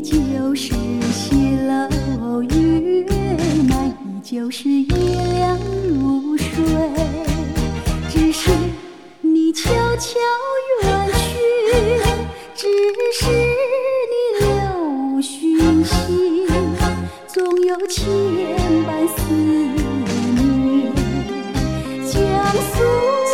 就是西楼月满，依旧是月亮如水。只是你悄悄远去，只是你留讯息，总有千般思念。江苏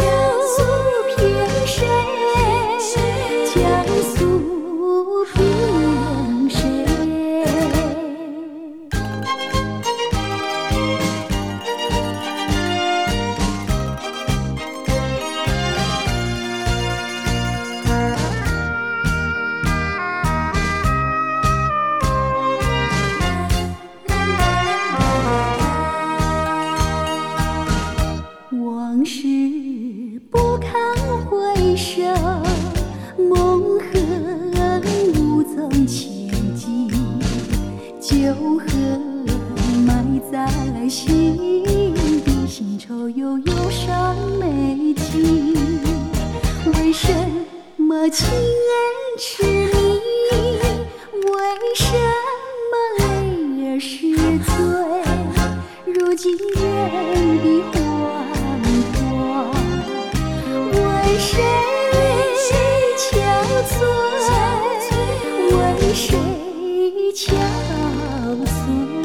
凭谁？江苏凭谁？往事不堪回首，梦恨无踪前迹，旧恨埋在心底，新愁又涌上眉际。为什么情人痴迷？为什么泪儿是醉？如今人比黄花，为谁憔悴？为谁憔悴？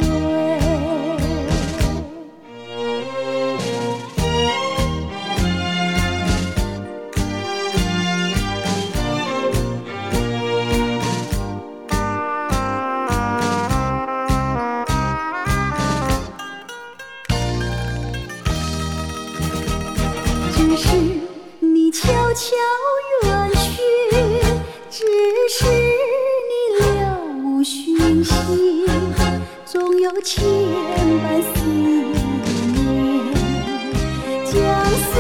只是你悄悄远去，只是你留讯息，总有千般思念。江苏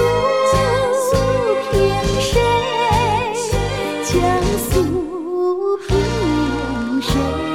凭谁？江苏凭谁？